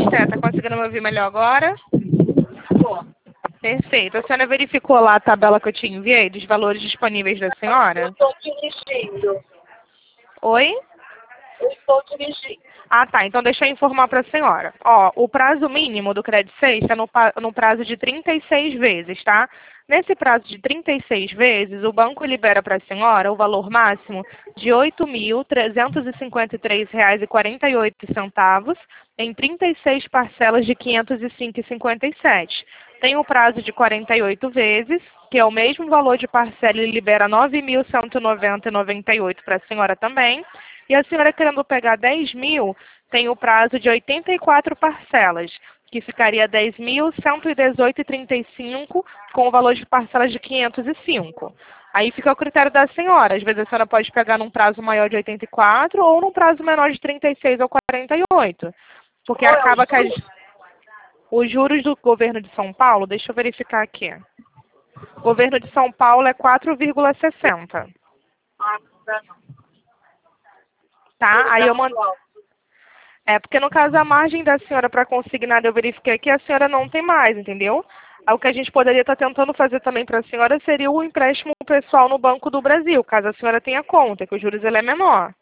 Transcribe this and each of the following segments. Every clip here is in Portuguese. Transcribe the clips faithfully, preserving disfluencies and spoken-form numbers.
Esté, tá conseguindo me ouvir melhor agora? Pô, Perfeito. A senhora verificou lá a tabela que eu te enviei dos valores disponíveis da senhora? eu estou dirigindo. Oi? Eu estou dirigindo. Ah, tá. Então deixa eu informar para a senhora. Ó, o prazo mínimo do Credit seis está no, pa- no prazo de trinta e seis vezes, tá? Nesse prazo de trinta e seis vezes, o banco libera para a senhora o valor máximo de oito mil trezentos e cinquenta e três reais e quarenta e oito centavos em trinta e seis parcelas de quinhentos e cinco reais e cinquenta e sete centavos. Tem o prazo de quarenta e oito vezes, que é o mesmo valor de parcela e libera nove mil cento e noventa reais e noventa e oito centavos para a senhora também. E a senhora querendo pegar dez mil, tem o prazo de oitenta e quatro parcelas, que ficaria dez mil cento e dezoito reais e trinta e cinco centavos, com o valor de parcelas de quinhentos e cinco. Aí fica ao critério da senhora. Às vezes a senhora pode pegar num prazo maior de oitenta e quatro ou num prazo menor de trinta e seis ou quarenta e oito. Porque Qual é o acaba que as, juro? os juros do governo de São Paulo, deixa eu verificar aqui. O governo de São Paulo é quatro vírgula sessenta. Ah, não dá não. Tá? Ele Aí tá eu mando. muito alto. É, porque no caso a margem da senhora para consignar, eu verifiquei aqui, a senhora não tem mais, entendeu? Aí o que a gente poderia estar tentando fazer também para a senhora seria o empréstimo pessoal no Banco do Brasil, caso a senhora tenha conta, que os juros ele é menor.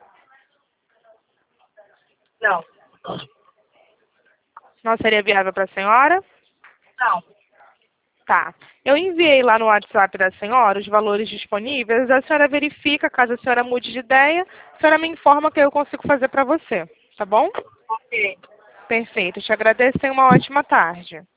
Não. Não seria viável para a senhora? Não. Tá. Eu enviei lá no WhatsApp da senhora os valores disponíveis, a senhora verifica, caso a senhora mude de ideia, a senhora me informa que eu consigo fazer para você, tá bom? Ok. Perfeito. Te agradeço e tenha uma ótima tarde.